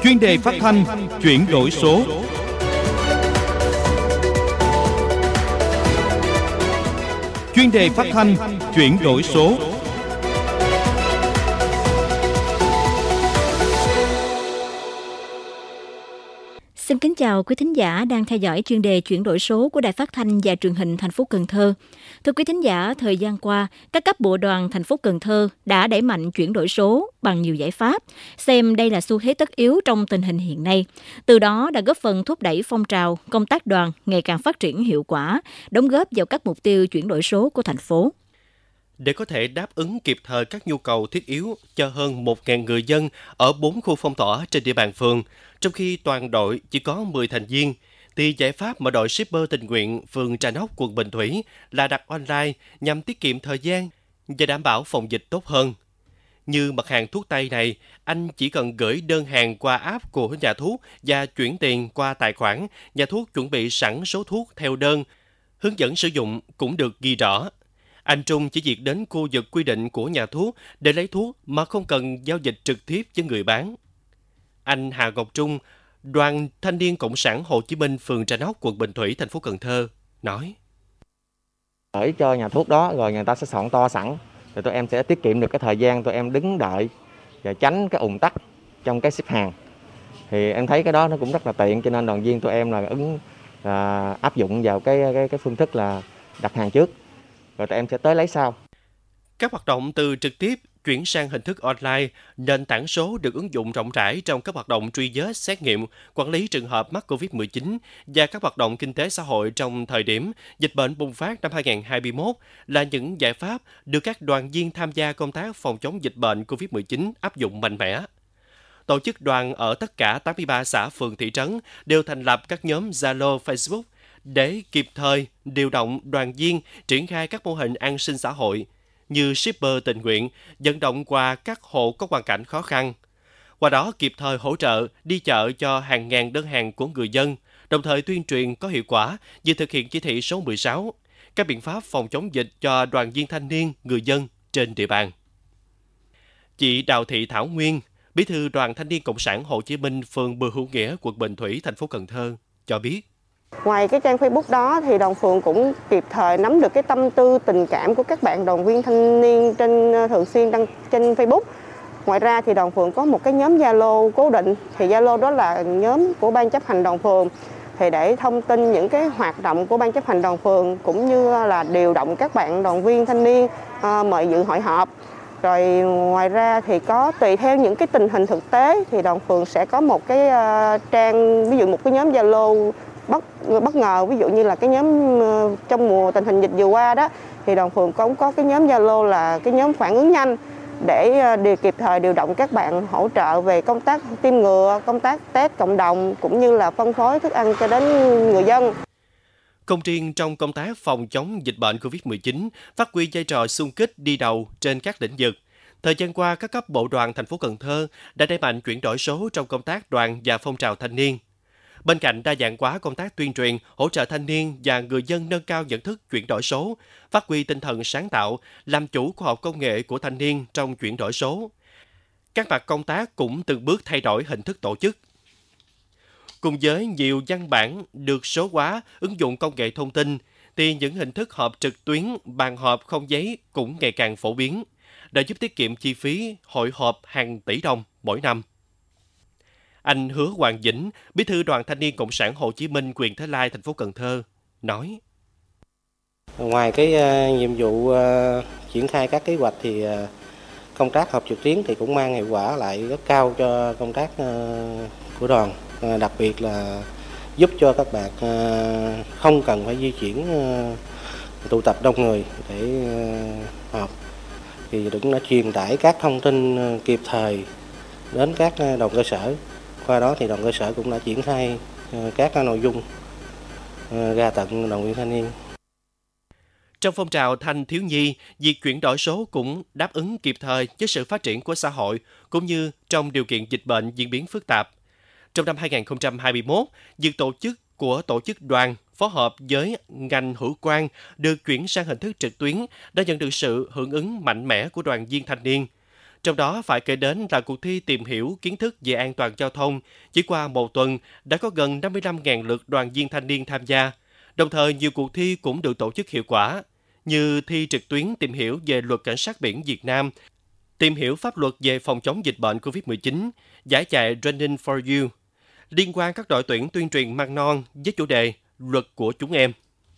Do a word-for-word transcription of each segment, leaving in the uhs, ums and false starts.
Chuyên đề phát thanh chuyển đổi số. Chuyên đề phát thanh chuyển đổi số. Xin kính chào quý thính giả đang theo dõi chuyên đề chuyển đổi số của Đài Phát thanh và Truyền hình thành phố Cần Thơ. Thưa quý thính giả, thời gian qua, các cấp bộ đoàn thành phố Cần Thơ đã đẩy mạnh chuyển đổi số bằng nhiều giải pháp, xem đây là xu thế tất yếu trong tình hình hiện nay. Từ đó đã góp phần thúc đẩy phong trào công tác đoàn ngày càng phát triển hiệu quả, đóng góp vào các mục tiêu chuyển đổi số của thành phố. Để có thể đáp ứng kịp thời các nhu cầu thiết yếu cho hơn một nghìn người dân ở bốn khu phong tỏa trên địa bàn phường, trong khi toàn đội chỉ có mười thành viên, thì giải pháp mà đội shipper tình nguyện phường Trà Nóc, quận Bình Thủy là đặt online nhằm tiết kiệm thời gian và đảm bảo phòng dịch tốt hơn. Như mặt hàng thuốc tây này, anh chỉ cần gửi đơn hàng qua app của nhà thuốc và chuyển tiền qua tài khoản, nhà thuốc chuẩn bị sẵn số thuốc theo đơn, hướng dẫn sử dụng cũng được ghi rõ. Anh Trung chỉ việc đến khu vực quy định của nhà thuốc để lấy thuốc mà không cần giao dịch trực tiếp với người bán. Anh Hà Ngọc Trung, Đoàn Thanh niên Cộng sản Hồ Chí Minh, phường Trà Nóc, quận Bình Thủy, thành phố Cần Thơ, nói: Gửi cho nhà thuốc đó rồi người ta sẽ soạn to sẵn, rồi tụi em sẽ tiết kiệm được cái thời gian tụi em đứng đợi và tránh cái ùn tắc trong cái ship hàng. Thì em thấy cái đó nó cũng rất là tiện, cho nên đoàn viên tụi em là ứng là áp dụng vào cái cái cái phương thức là đặt hàng trước, rồi tụi em sẽ tới lấy sau. Các hoạt động từ trực tiếp chuyển sang hình thức online, nền tảng số được ứng dụng rộng rãi trong các hoạt động truy vết, xét nghiệm, quản lý trường hợp mắc covid mười chín và các hoạt động kinh tế xã hội trong thời điểm dịch bệnh bùng phát năm hai không hai mốt là những giải pháp được các đoàn viên tham gia công tác phòng chống dịch bệnh covid mười chín áp dụng mạnh mẽ. Tổ chức đoàn ở tất cả tám mươi ba xã, phường, thị trấn đều thành lập các nhóm Zalo, Facebook để kịp thời điều động đoàn viên triển khai các mô hình an sinh xã hội như shipper tình nguyện, vận động qua các hộ có hoàn cảnh khó khăn. Qua đó kịp thời hỗ trợ, đi chợ cho hàng ngàn đơn hàng của người dân, đồng thời tuyên truyền có hiệu quả về thực hiện chỉ thị số mười sáu, các biện pháp phòng chống dịch cho đoàn viên thanh niên, người dân trên địa bàn. Chị Đào Thị Thảo Nguyên, Bí thư Đoàn Thanh niên Cộng sản Hồ Chí Minh, phường Bùi Hữu Nghĩa, quận Bình Thủy, thành phố Cần Thơ cho biết: Ngoài cái trang Facebook đó thì đoàn phường cũng kịp thời nắm được cái tâm tư, tình cảm của các bạn đoàn viên thanh niên trên thường xuyên đăng trên Facebook. Ngoài ra thì đoàn phường có một cái nhóm Zalo cố định, thì Zalo đó là nhóm của ban chấp hành đoàn phường, thì để thông tin những cái hoạt động của ban chấp hành đoàn phường cũng như là điều động các bạn đoàn viên thanh niên à, mời dự hội họp. Rồi ngoài ra thì có tùy theo những cái tình hình thực tế thì đoàn phường sẽ có một cái uh, trang, ví dụ một cái nhóm Zalo bất bất ngờ, ví dụ như là cái nhóm uh, trong mùa tình hình dịch vừa qua đó thì đoàn phường cũng có cái nhóm Zalo là cái nhóm phản ứng nhanh để uh, điều kịp thời điều động các bạn hỗ trợ về công tác tiêm ngừa, công tác test cộng đồng cũng như là phân phối thức ăn cho đến người dân. Không riêng trong công tác phòng chống dịch bệnh covid mười chín, phát huy vai trò xung kích đi đầu trên các lĩnh vực. Thời gian qua, các cấp bộ đoàn thành phố Cần Thơ đã đẩy mạnh chuyển đổi số trong công tác đoàn và phong trào thanh niên. Bên cạnh đa dạng hóa công tác tuyên truyền, hỗ trợ thanh niên và người dân nâng cao nhận thức chuyển đổi số, phát huy tinh thần sáng tạo, làm chủ khoa học công nghệ của thanh niên trong chuyển đổi số. Các mặt công tác cũng từng bước thay đổi hình thức tổ chức. Cùng với nhiều văn bản được số hóa, ứng dụng công nghệ thông tin, thì những hình thức họp trực tuyến, bàn họp không giấy cũng ngày càng phổ biến, để giúp tiết kiệm chi phí hội họp hàng tỷ đồng mỗi năm. Anh Hứa Hoàng Vĩnh, Bí thư Đoàn Thanh niên Cộng sản Hồ Chí Minh, huyện Thới Lai, thành phố Cần Thơ, nói: Ngoài cái uh, nhiệm vụ uh, triển khai các kế hoạch thì uh, công tác họp trực tuyến thì cũng mang hiệu quả lại rất cao cho công tác uh, của đoàn. Uh, đặc biệt là giúp cho các bạn uh, không cần phải di chuyển uh, tụ tập đông người để uh, họp. Thì cũng đã truyền tải các thông tin uh, kịp thời đến các uh, đoàn cơ sở. Qua đó thì đoàn cơ sở cũng đã triển khai uh, các uh, nội dung uh, ra tận đoàn viên thanh niên. Trong phong trào thanh thiếu nhi, việc chuyển đổi số cũng đáp ứng kịp thời với sự phát triển của xã hội, cũng như trong điều kiện dịch bệnh diễn biến phức tạp. Trong năm hai không hai mốt, việc tổ chức của tổ chức đoàn phối hợp với ngành hữu quan được chuyển sang hình thức trực tuyến đã nhận được sự hưởng ứng mạnh mẽ của đoàn viên thanh niên. Trong đó phải kể đến là cuộc thi tìm hiểu kiến thức về an toàn giao thông. Chỉ qua một tuần đã có gần năm mươi lăm nghìn lượt đoàn viên thanh niên tham gia. Đồng thời, nhiều cuộc thi cũng được tổ chức hiệu quả, như thi trực tuyến tìm hiểu về luật cảnh sát biển Việt Nam, tìm hiểu pháp luật về phòng chống dịch bệnh covid mười chín, giải chạy Running for You, liên quan các đội tuyển tuyên truyền măng non với chủ đề Luật của chúng em.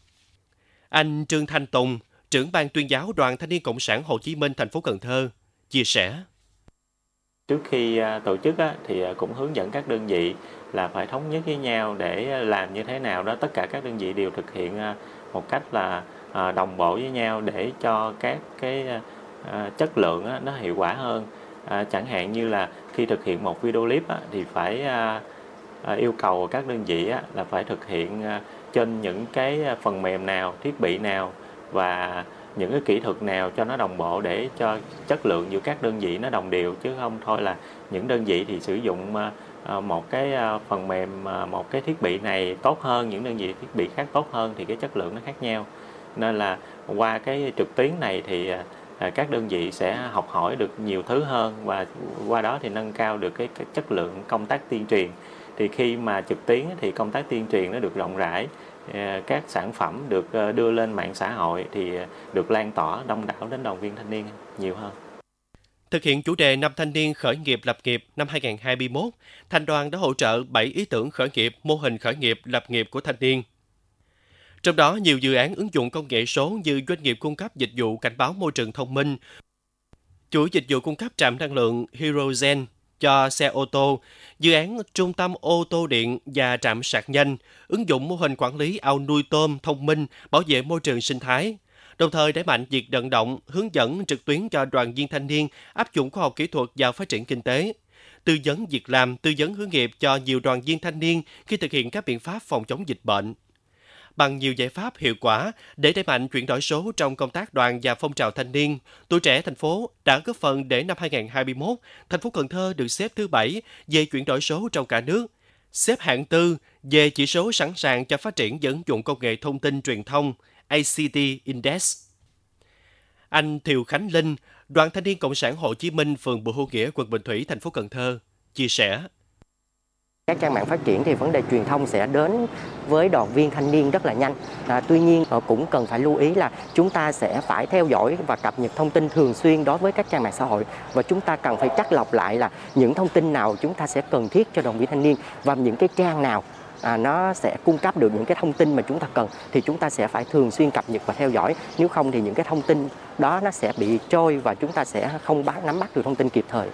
Anh Trương Thanh Tùng, trưởng ban tuyên giáo Đoàn Thanh niên Cộng sản Hồ Chí Minh thành phố Cần Thơ, chia sẻ. Trước khi tổ chức thì cũng hướng dẫn các đơn vị là phải thống nhất với nhau để làm như thế nào đó, tất cả các đơn vị đều thực hiện một cách là đồng bộ với nhau để cho các cái chất lượng nó hiệu quả hơn. Chẳng hạn như là khi thực hiện một video clip thì phải yêu cầu các đơn vị là phải thực hiện trên những cái phần mềm nào, thiết bị nào và những cái kỹ thuật nào cho nó đồng bộ để cho chất lượng giữa các đơn vị nó đồng đều, chứ không thôi là những đơn vị thì sử dụng một cái phần mềm, một cái thiết bị này tốt hơn, những đơn vị thiết bị khác tốt hơn thì cái chất lượng nó khác nhau. Nên là qua cái trực tuyến này thì các đơn vị sẽ học hỏi được nhiều thứ hơn và qua đó thì nâng cao được cái, cái chất lượng công tác tuyên truyền. Thì khi mà trực tuyến thì công tác tuyên truyền nó được rộng rãi, các sản phẩm được đưa lên mạng xã hội thì được lan tỏa đông đảo đến đoàn viên thanh niên nhiều hơn. Thực hiện chủ đề Năm Thanh niên khởi nghiệp lập nghiệp năm hai không hai mốt, Thành đoàn đã hỗ trợ bảy ý tưởng khởi nghiệp, mô hình khởi nghiệp lập nghiệp của thanh niên. Trong đó, nhiều dự án ứng dụng công nghệ số như doanh nghiệp cung cấp dịch vụ cảnh báo môi trường thông minh, chuỗi dịch vụ cung cấp trạm năng lượng Hydrogen cho xe ô tô, dự án trung tâm ô tô điện và trạm sạc nhanh, ứng dụng mô hình quản lý ao nuôi tôm thông minh, bảo vệ môi trường sinh thái. Đồng thời đẩy mạnh việc vận động, hướng dẫn trực tuyến cho đoàn viên thanh niên áp dụng khoa học kỹ thuật vào phát triển kinh tế, tư vấn việc làm, tư vấn hướng nghiệp cho nhiều đoàn viên thanh niên khi thực hiện các biện pháp phòng chống dịch bệnh. Bằng nhiều giải pháp hiệu quả để đẩy mạnh chuyển đổi số trong công tác đoàn và phong trào thanh niên, Tuổi Trẻ thành phố đã góp phần để năm hai không hai mốt, thành phố Cần Thơ được xếp thứ bảy về chuyển đổi số trong cả nước, xếp hạng tư về chỉ số sẵn sàng cho phát triển và ứng dụng công nghệ thông tin truyền thông A C T Index. Anh Thiều Khánh Linh, Đoàn Thanh niên Cộng sản Hồ Chí Minh, phường Bùi Hữu Nghĩa, quận Bình Thủy, thành phố Cần Thơ, chia sẻ. Các trang mạng phát triển thì vấn đề truyền thông sẽ đến với đoàn viên thanh niên rất là nhanh. À, tuy nhiên cũng cần phải lưu ý là chúng ta sẽ phải theo dõi và cập nhật thông tin thường xuyên đối với các trang mạng xã hội, và chúng ta cần phải chắt lọc lại là những thông tin nào chúng ta sẽ cần thiết cho đoàn viên thanh niên và những cái trang nào à, nó sẽ cung cấp được những cái thông tin mà chúng ta cần thì chúng ta sẽ phải thường xuyên cập nhật và theo dõi. Nếu không thì những cái thông tin đó nó sẽ bị trôi và chúng ta sẽ không bắt nắm bắt được thông tin kịp thời.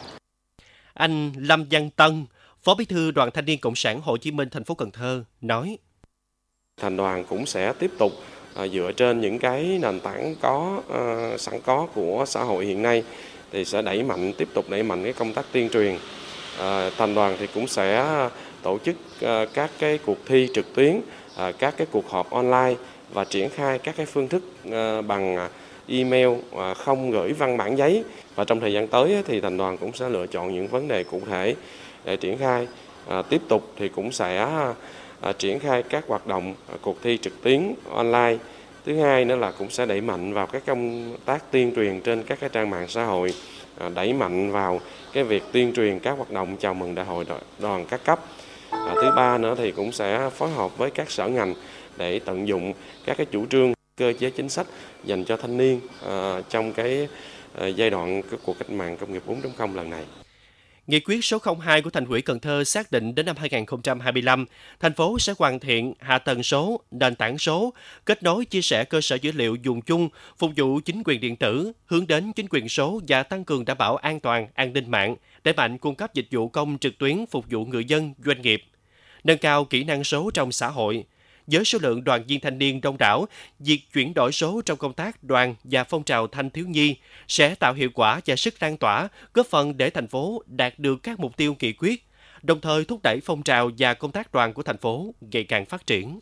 Anh Lâm Văn Tân, Phó Bí thư Đoàn Thanh niên Cộng sản Hồ Chí Minh thành phố Cần Thơ nói: Thành đoàn cũng sẽ tiếp tục uh, dựa trên những cái nền tảng có uh, sẵn có của xã hội hiện nay thì sẽ đẩy mạnh tiếp tục đẩy mạnh cái công tác tuyên truyền. Uh, Thành đoàn thì cũng sẽ tổ chức uh, các cái cuộc thi trực tuyến, uh, các cái cuộc họp online và triển khai các cái phương thức uh, bằng email, uh, không gửi văn bản giấy. Và trong thời gian tới thì Thành đoàn cũng sẽ lựa chọn những vấn đề cụ thể để triển khai. À, tiếp tục thì cũng sẽ à, triển khai các hoạt động à, cuộc thi trực tuyến online. Thứ hai nữa là cũng sẽ đẩy mạnh vào các công tác tuyên truyền trên các cái trang mạng xã hội, à, đẩy mạnh vào cái việc tuyên truyền các hoạt động chào mừng đại hội đoàn các cấp. À, thứ ba nữa thì cũng sẽ phối hợp với các sở ngành để tận dụng các cái chủ trương, cơ chế chính sách dành cho thanh niên à, trong cái à, giai đoạn cái cuộc cách mạng công nghiệp bốn chấm không lần này. Nghị quyết số không hai của Thành ủy Cần Thơ xác định đến năm hai không hai lăm, thành phố sẽ hoàn thiện hạ tầng số, nền tảng số, kết nối chia sẻ cơ sở dữ liệu dùng chung, phục vụ chính quyền điện tử, hướng đến chính quyền số và tăng cường đảm bảo an toàn, an ninh mạng, đẩy mạnh cung cấp dịch vụ công trực tuyến phục vụ người dân, doanh nghiệp, nâng cao kỹ năng số trong xã hội. Với số lượng đoàn viên thanh niên đông đảo, việc chuyển đổi số trong công tác đoàn và phong trào thanh thiếu nhi sẽ tạo hiệu quả và sức lan tỏa, góp phần để thành phố đạt được các mục tiêu nghị quyết, đồng thời thúc đẩy phong trào và công tác đoàn của thành phố ngày càng phát triển.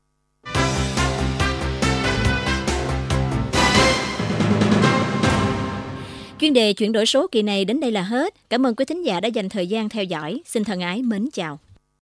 Chuyên đề chuyển đổi số kỳ này đến đây là hết. Cảm ơn quý thính giả đã dành thời gian theo dõi. Xin thân ái mến chào.